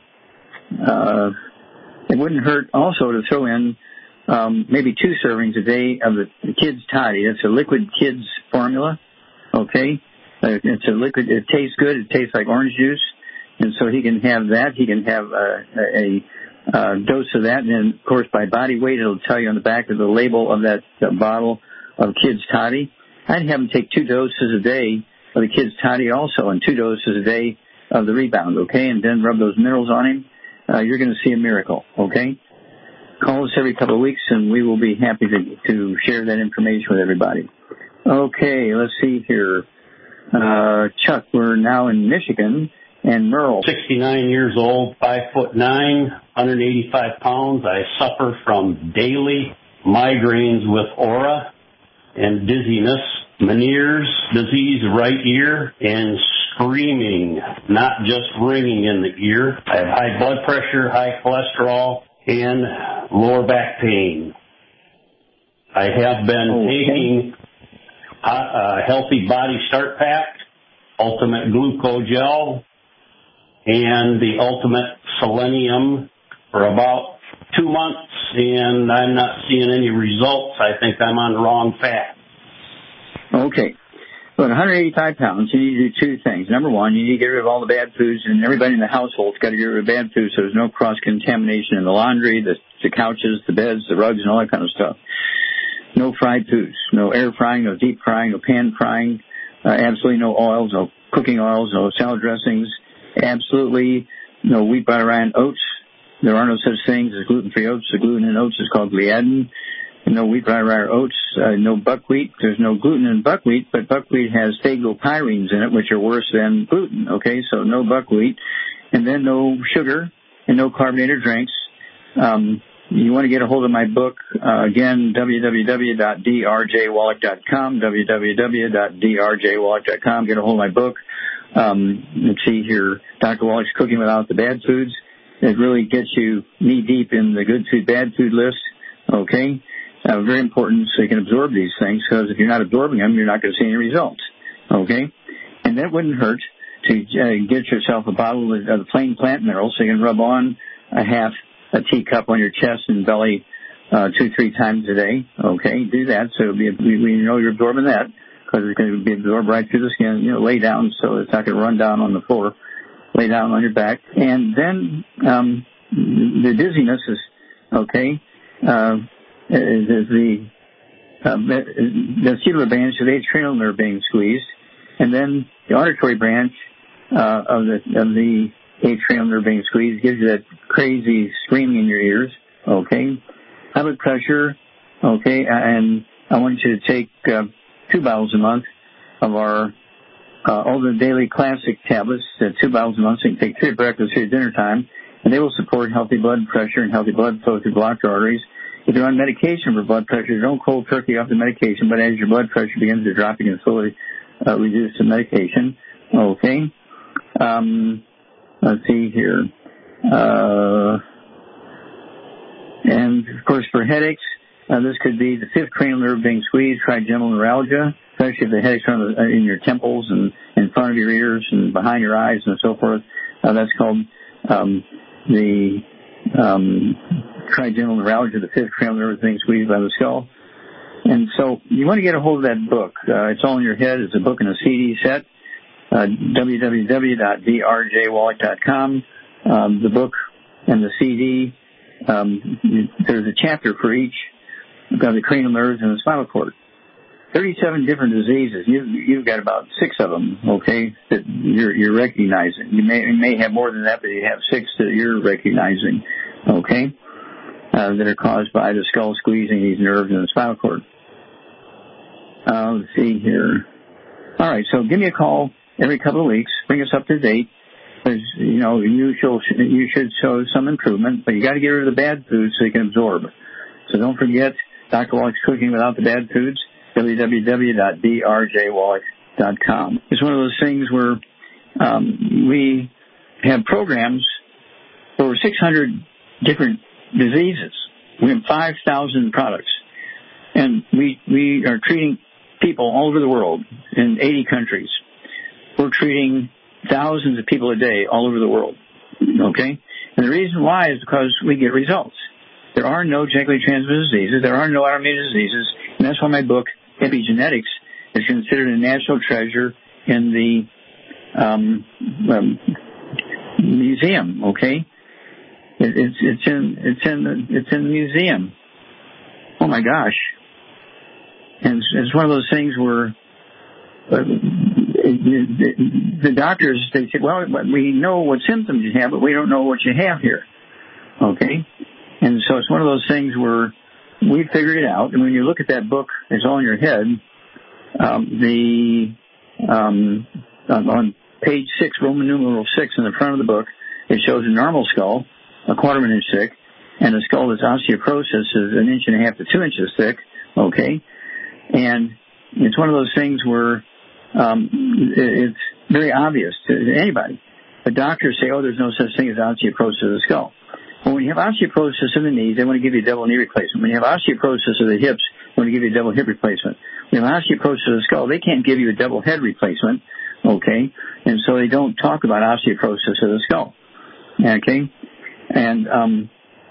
Uh, it wouldn't hurt also to throw in um, maybe two servings a day of the, the Kids Toddy. It's a liquid kids formula, okay? Uh, it's a liquid. It tastes good. It tastes like orange juice. And so he can have that. He can have a, a, a dose of that. And then, of course, by body weight, it'll tell you on the back of the label of that uh, bottle of Kids Toddy. I'd have him take two doses a day of the Kids Toddy also, and two doses a day of the rebound, okay? And then rub those minerals on him. Uh, you're going to see a miracle, okay? Call us every couple of weeks, and we will be happy to, to share that information with everybody. Okay, let's see here. Uh, Chuck, we're now in Michigan, and Merle. sixty-nine years old, five foot nine, one hundred eighty-five pounds. I suffer from daily migraines with aura and dizziness, Meniere's disease right ear, and screaming, not just ringing in the ear. I have high blood pressure, high cholesterol, and lower back pain. I have been okay. taking a uh, Healthy Body Start Pack, Ultimate Glucogel, and the Ultimate Selenium for about two months, and I'm not seeing any results. I think I'm on the wrong path. Okay. Well, at one hundred eighty-five pounds, you need to do two things. Number one, you need to get rid of all the bad foods, and everybody in the household's got to get rid of bad foods so there's no cross-contamination in the laundry, the, the couches, the beds, the rugs, and all that kind of stuff. No fried foods, no air frying, no deep frying, no pan frying, uh, absolutely no oils, no cooking oils, no salad dressings, absolutely no wheat, butter, rye, and oats. There are no such things as gluten-free oats. The gluten in oats is called gliadin. No wheat, rye, rye, or oats. Uh, no buckwheat. There's no gluten in buckwheat, but buckwheat has phagopyrines in it, which are worse than gluten. Okay, so no buckwheat. And then no sugar and no carbonated drinks. Um, you want to get a hold of my book, uh, again, w w w dot d r j wallach dot com, w w w dot d r j wallach dot com. Get a hold of my book. Um, let's see here, Doctor Wallach's Cooking Without the Bad Foods. It really gets you knee-deep in the good food, bad food list, okay? Uh, very important so you can absorb these things, because if you're not absorbing them, you're not going to see any results, okay? And that wouldn't hurt to uh, get yourself a bottle of the plain plant minerals so you can rub on a half a teacup on your chest and belly uh, two, three times a day, okay? Do that so it'll be, we, we know you're absorbing that, because it's going to be absorbed right through the skin. You know, lay down so it's not going to run down on the floor. lay down on your back. And then um, the dizziness is, okay, uh, is, is the uh, vestibular branch of the atrial nerve being squeezed, and then the auditory branch uh, of the of the atrial nerve being squeezed gives you that crazy screaming in your ears, okay? High blood pressure, okay, and I want you to take uh, two bottles a month of our uh, all the daily classic tablets, uh, two bottles a month, so you can take three at breakfast, three at dinner time, and they will support healthy blood pressure and healthy blood flow through blocked arteries. If you're on medication for blood pressure, don't cold turkey off the medication, but as your blood pressure begins to drop, you can slowly uh, reduce the medication, okay? Um, let's see here. Uh, and, of course, for headaches, uh, this could be the fifth cranial nerve being squeezed, trigeminal neuralgia, especially if the headaches are on the, in your temples and in front of your ears and behind your eyes and so forth. Uh, that's called um, the um, trigeminal neuralgia, the fifth cranial nerve being squeezed by the skull. And so you want to get a hold of that book. Uh, it's all in your head. It's a book and a C D set. Uh, w w w dot d r j wallach dot com. Um, the book and the C D, um, there's a chapter for each of the cranial nerves and the spinal cord. thirty-seven different diseases. You, you've got about six of them, okay, that you're, you're recognizing. You may, you may have more than that, but you have six that you're recognizing, okay, uh, that are caused by the skull squeezing these nerves in the spinal cord. Uh, let's see here. All right, so give me a call every couple of weeks. Bring us up to date. Because, you know, you should, you should show some improvement, but you got to get rid of the bad foods so you can absorb. So don't forget Doctor Wallach's Cooking Without the Bad Foods, w w w dot d r j wallach dot com. It's one of those things where um, we have programs for over six hundred different diseases. We have five thousand products. And we, we are treating people all over the world in eighty countries. We're treating thousands of people a day all over the world, okay? And the reason why is because we get results. There are no genetically transmitted diseases. There are no autoimmune diseases. And that's why my book, Epigenetics, is considered a national treasure in the um, um, museum, okay? It, it's, it's, in, it's, in the, it's in the museum. Oh, my gosh. And it's, it's one of those things where uh, the, the doctors, they say, well, we know what symptoms you have, but we don't know what you have here. Okay? And so it's one of those things where we figured it out. And when you look at that book, it's all in your head. Um, the um, on page six, Roman numeral six in the front of the book, it shows a normal skull, a quarter of an inch thick, and a skull that's osteoporosis is an inch and a half to two inches thick. Okay? And it's one of those things where um, it's very obvious to anybody. But doctors say, oh, there's no such thing as osteoporosis of the skull. Well, when you have osteoporosis in the knees, they want to give you a double knee replacement. When you have osteoporosis of the hips, they want to give you a double hip replacement. When you have osteoporosis of the skull, they can't give you a double head replacement, okay? And so they don't talk about osteoporosis of the skull, okay? And um,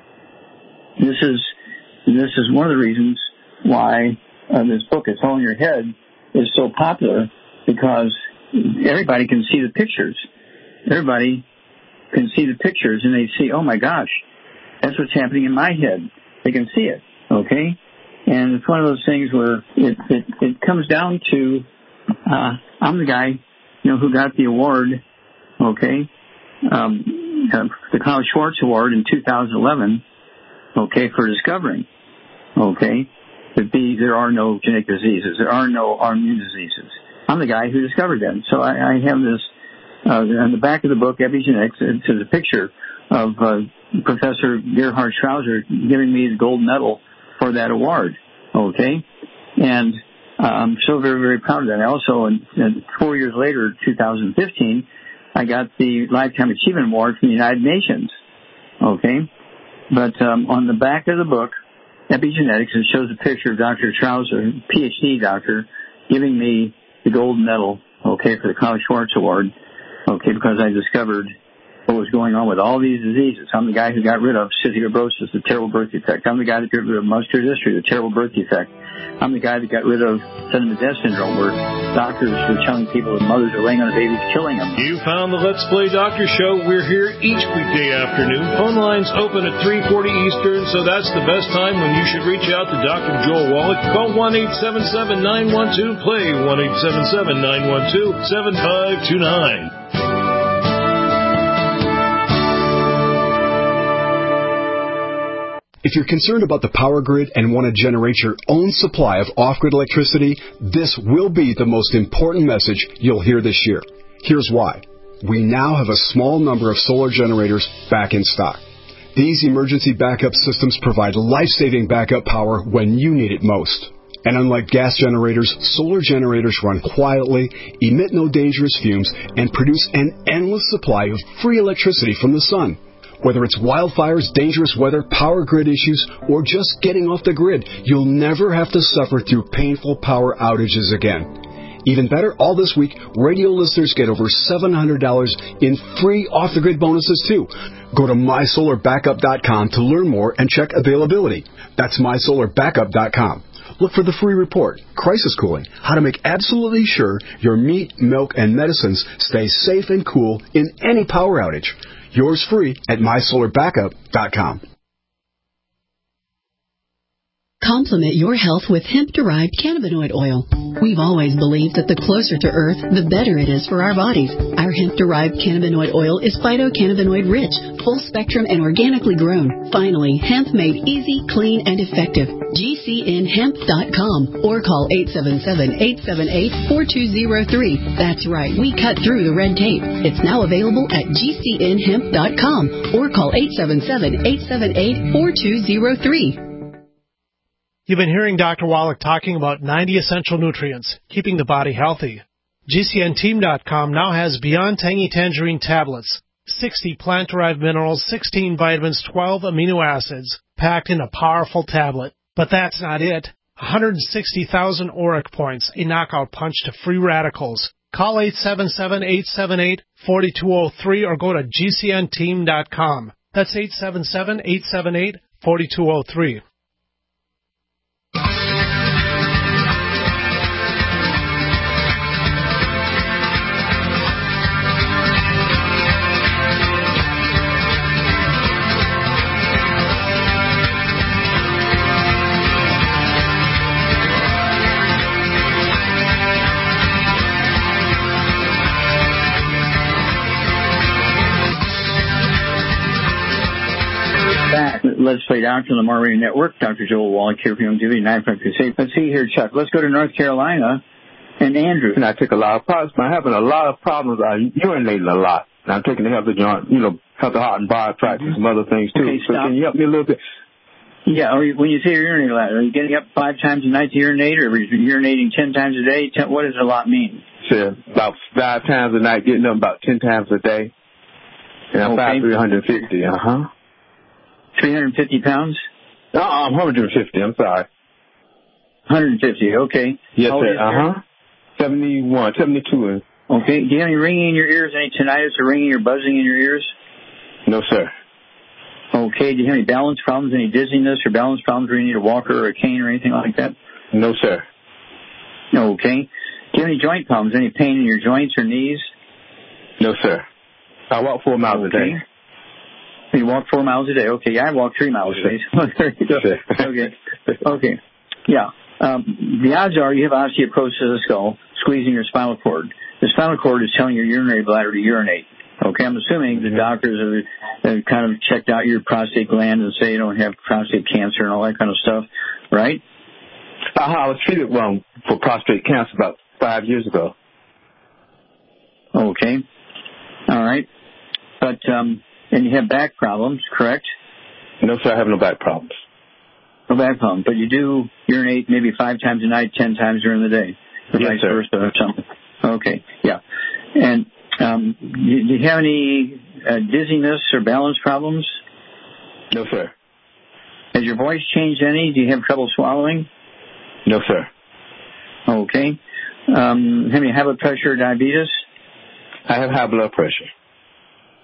this is this is one of the reasons why uh, this book, It's All in Your Head, is so popular, because everybody can see the pictures. Everybody can see the pictures, and they see, oh, my gosh, that's what's happening in my head. They can see it, okay? And it's one of those things where it, it, it comes down to, uh, I'm the guy, you know, who got the award, okay, um, uh, the Klaus Schwarz Award in two thousand eleven, okay, for discovering, okay, that these, there are no genetic diseases. There are no autoimmune diseases. I'm the guy who discovered that. So I, I have this, uh, on the back of the book, Epigenetics, it's a picture of uh, Professor Gerhard Schrauser giving me the gold medal for that award, okay? And uh, I'm so very, very proud of that. I also, in, in four years later, two thousand fifteen, I got the Lifetime Achievement Award from the United Nations, okay? But um, on the back of the book, Epigenetics, it shows a picture of Doctor Schrauser, P H D doctor, giving me the gold medal, okay, for the Klaus Schwarz Award, okay, because I discovered what was going on with all these diseases. I'm the guy who got rid of cystic fibrosis, the terrible birth defect. I'm the guy that got rid of muscular dystrophy, the terrible birth defect. I'm the guy that got rid of sudden death syndrome, where doctors were telling people that mothers are laying on their babies, killing them. You found the Let's Play Doctor Show. We're here each weekday afternoon. Phone lines open at three forty Eastern, so that's the best time when you should reach out to Doctor Joel Wallach. Call one eight seven seven, nine one two, play, one eight seven seven, nine one two, seven five two nine. If you're concerned about the power grid and want to generate your own supply of off-grid electricity, this will be the most important message you'll hear this year. Here's why. We now have a small number of solar generators back in stock. These emergency backup systems provide life-saving backup power when you need it most. And unlike gas generators, solar generators run quietly, emit no dangerous fumes, and produce an endless supply of free electricity from the sun. Whether it's wildfires, dangerous weather, power grid issues, or just getting off the grid, you'll never have to suffer through painful power outages again. Even better, all this week, radio listeners get over seven hundred dollars in free off-the-grid bonuses, too. Go to my solar backup dot com to learn more and check availability. That's my solar backup dot com. Look for the free report, Crisis Cooling, how to make absolutely sure your meat, milk, and medicines stay safe and cool in any power outage. Yours free at my solar backup dot com. Complement your health with hemp-derived cannabinoid oil. We've always believed that the closer to Earth, the better it is for our bodies. Our hemp-derived cannabinoid oil is phytocannabinoid-rich, full-spectrum, and organically grown. Finally, hemp made easy, clean, and effective. G C N hemp dot com or call eight seven seven, eight seven eight, four two zero three. That's right, we cut through the red tape. It's now available at G C N hemp dot com or call eight seven seven, eight seven eight, four two zero three. You've been hearing Doctor Wallach talking about ninety essential nutrients, keeping the body healthy. G C N team dot com now has Beyond Tangy Tangerine tablets, sixty plant-derived minerals, sixteen vitamins, twelve amino acids, packed in a powerful tablet. But that's not it. one hundred sixty thousand auric points, a knockout punch to free radicals. Call eight seven seven, eight seven eight, four two zero three or go to G C N team dot com. That's eight seven seven, eight seven eight, four two zero three. Back. Let's Play Doctor on the Mar Radio Network. Doctor Joel Wallach here for Young Duty, nine five two six. Let's see here, Chuck. Let's go to North Carolina. And Andrew. And I take a lot of problems. I'm having a lot of problems. I'm urinating a lot. And I'm taking the healthy joint, you know, healthy heart and body practice and some other things, too. Okay, so stop. can you help me a little bit? Yeah, or when you say you're urinating a lot, are you getting up five times a night to urinate, or are you urinating ten times a day? Ten, what does a lot mean? So about five times a night, getting up about ten times a day. And I'm Okay. five three hundred fifty, uh-huh. three hundred fifty pounds? Uh-uh, I'm one hundred fifty, I'm sorry. one hundred fifty, okay. Yes, How old sir, is uh-huh. seventy-one, seventy-two. Okay. Do you have any ringing in your ears, any tinnitus or ringing or buzzing in your ears? No, sir. Okay. Do you have any balance problems, any dizziness or balance problems where you need a walker or a cane or anything like that? No, sir. Okay. Do you have any joint problems, any pain in your joints or knees? No, sir. I walk four miles Okay. a day. You walk four miles a day. Okay, I walk three miles a day. There you go. Okay. Okay. Yeah. Um, the odds are you have osteoporosis of the skull, squeezing your spinal cord. The spinal cord is telling your urinary bladder to urinate. Okay, I'm assuming the doctors have, have kind of checked out your prostate gland and say you don't have prostate cancer and all that kind of stuff, right? Uh, I was treated well for prostate cancer about five years ago. Okay. All right. But, um, and you have back problems, correct? No, sir, I have no back problems. No back problems, but you do urinate maybe five times a night, ten times during the day, or Yes, vice sir. versa or something. Okay, yeah. And um, do do you have any uh, dizziness or balance problems? No, sir. Has your voice changed any? Do you have trouble swallowing? No, sir. Okay. Um, have you high blood pressure or diabetes? I have high blood pressure.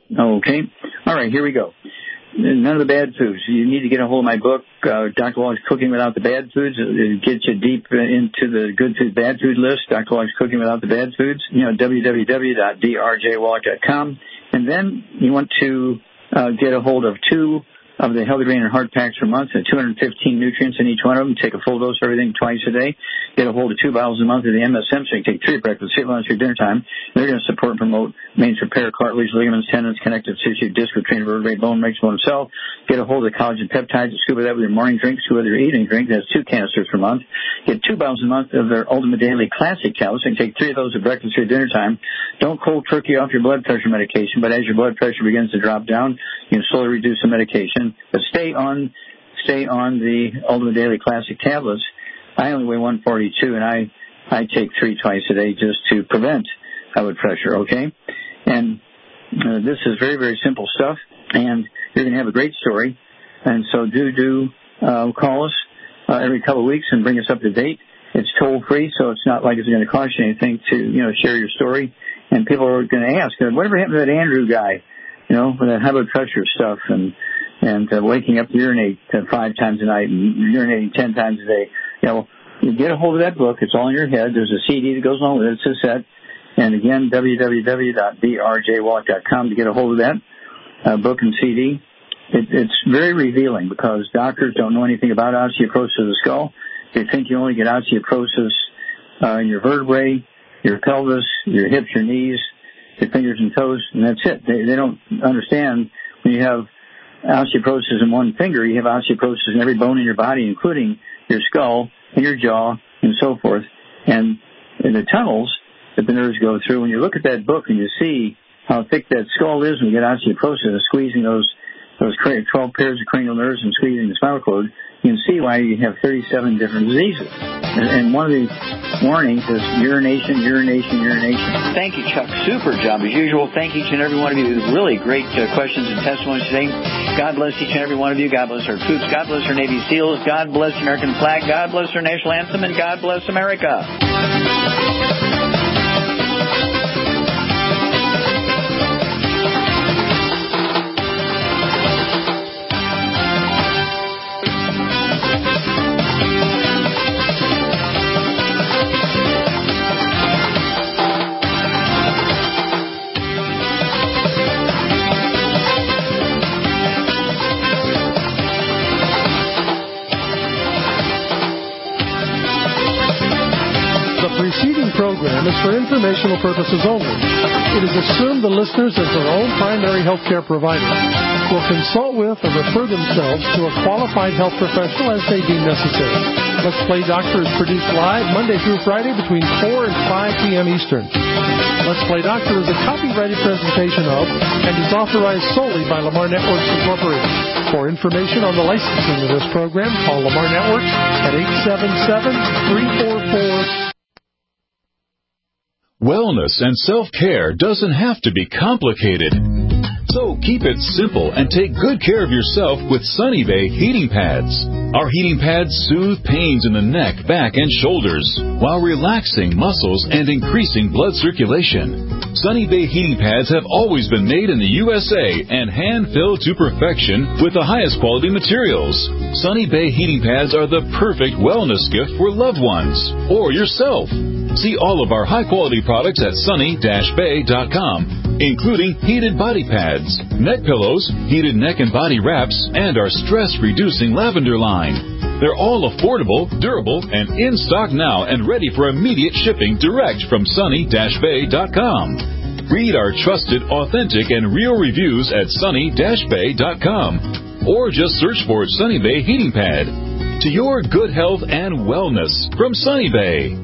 Okay. All right, here we go. None of the bad foods. You need to get a hold of my book, uh, Doctor Wallich's Cooking Without the Bad Foods. It gets you deep into the good food, bad food list. Doctor Wallich's Cooking Without the Bad Foods. You know, w w w dot d r j wallich dot com. And then you want to uh, get a hold of two of the Healthy Brain and Heart Packs per month, and two hundred fifteen nutrients in each one of them. Take a full dose of everything twice a day. Get a hold of two bottles a month of the M S M, so you can take three at breakfast, three at lunch, three at dinner time. They're going to support and promote maintenance repair, cartilage, ligaments, tendons, connective tissue, disc, retrain, vertebrae, bone, makes bone cell. Get a hold of the collagen peptides, scuba that with your morning drink, scuba with your evening drink. That's two canisters per month. Get two bottles a month of their Ultimate Daily Classic tablets. So you can take three of those at breakfast, three at dinner time. Don't cold turkey off your blood pressure medication, but as your blood pressure begins to drop down, you can slowly reduce the medication. But stay on, stay on the Ultimate Daily Classic tablets. I only weigh one forty-two, and I, I take three twice a day just to prevent high blood pressure, okay? And uh, this is very, very simple stuff, and you're going to have a great story. And so do, do uh, call us uh, every couple of weeks and bring us up to date. It's toll-free, so it's not like it's going to cost you anything to, you know, share your story. And people are going to ask, whatever happened to that Andrew guy, you know, with that high blood pressure stuff and and uh, waking up to urinate uh, five times a night and urinating ten times a day. You know, you get a hold of that book. It's all in your head. There's a C D that goes along with it. It's a set. And again, w w w dot d r j wallich dot com to get a hold of that uh, book and C D. It, it's very revealing because doctors don't know anything about osteoporosis of the skull. They think you only get osteoporosis uh, in your vertebrae, your pelvis, your hips, your knees, your fingers and toes, and that's it. They, they don't understand when you have osteoporosis in one finger, you have osteoporosis in every bone in your body, including your skull and your jaw and so forth. And in the tunnels that the nerves go through, when you look at that book and you see how thick that skull is when you get osteoporosis, squeezing those those twelve pairs of cranial nerves and squeezing the spinal cord, you can see why you have thirty-seven different diseases. And, and one of the warnings is urination, urination, urination. Thank you, Chuck. Super job as usual. Thank each and every one of you. Really great uh, questions and testimonies today. God bless each and every one of you. God bless our troops. God bless our Navy SEALs. God bless the American flag. God bless our national anthem. And God bless America. Program is for informational purposes only. It is assumed the listeners, as their own primary health care provider, will consult with or refer themselves to a qualified health professional as they deem necessary. Let's Play Doctor is produced live Monday through Friday between four and five p.m. Eastern. Let's Play Doctor is a copyrighted presentation of and is authorized solely by Lamar Networks Incorporated. For information on the licensing of this program, call Lamar Networks at eight seven seven, three four four Wellness and self-care doesn't have to be complicated. So keep it simple and take good care of yourself with Sunny Bay heating pads. Our heating pads soothe pains in the neck, back, and shoulders while relaxing muscles and increasing blood circulation. Sunny Bay heating pads have always been made in the U S A and hand-filled to perfection with the highest quality materials. Sunny Bay heating pads are the perfect wellness gift for loved ones or yourself. See all of our high-quality products at sunny dash bay dot com, including heated body pads, neck pillows, heated neck and body wraps, and our stress-reducing lavender line. They're all affordable, durable, and in stock now and ready for immediate shipping direct from sunny dash bay dot com. Read our trusted, authentic, and real reviews at sunny dash bay dot com or just search for Sunny Bay Heating Pad. To your good health and wellness from Sunny Bay.